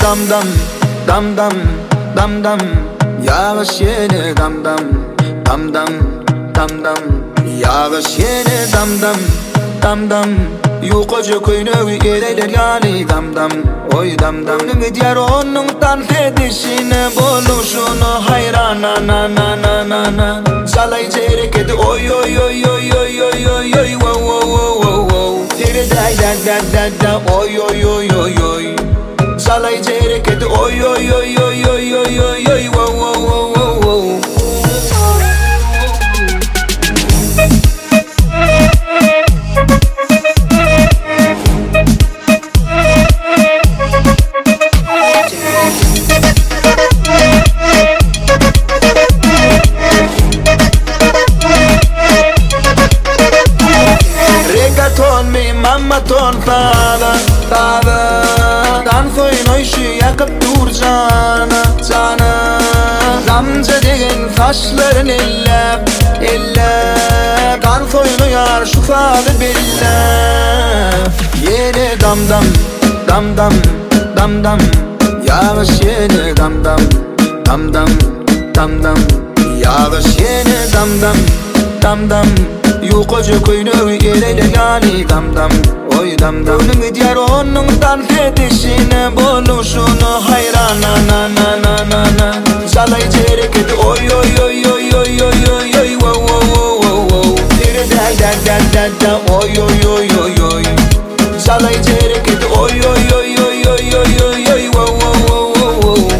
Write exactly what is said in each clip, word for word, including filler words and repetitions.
damdam damdam damdam yağış yeni damdam damdam damdam yağış yeni damdam damdam yukoca koyunu ereler yani damdam oy damdam diyar onun tanfedişine boluşunu hayrana na na na na na salay cereketi oy oy oy oy oy oy oy oy wow wow wow wow tere da da da da da oy oy oy oy oy salay cereketi oy oy oy oy oy oy oy oy wow wow wow wow wow Mamma ton fada fada dan koyun o işi yakıp dur cana cana Gamze degen taşların elle elle dan koyunu yar şu fadı bille yeni damdam damdam damdam yağış yeni damdam damdam damdam yağış yeni damdam damdam yukoca koyunu ereyle yani damdam oy damdam diyar onun tanfedişine boluşunu hayrana na na na na na salay cereketi oy oy oy oy oy oy oy oy wow wow wow wow wow tere da da da da da oy oy oy oy oy salay cereketi oy oy oy oy oy oy oy oy wow wow wow wow wow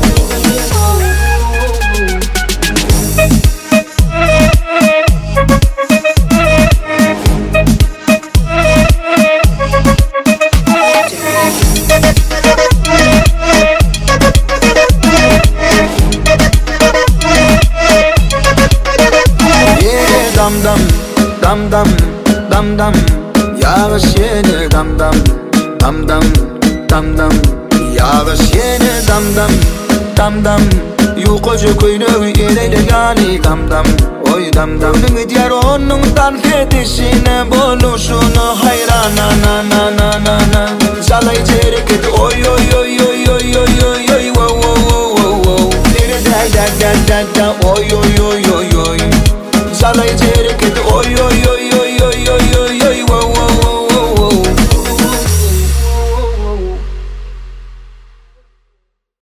damdam damdam damdam yağış yeni damdam damdam damdam yağış yeni damdam damdam yukoca koyunu ereyle yani damdam oy damdam diyar onun tanfedişine boluşunu hayrana na na na na na salay cereketi oy oy oy oy oy oy oy oy wow wow wow wow wow tere da da da da da oy oy oy oy oy salay cereketi oy oy oy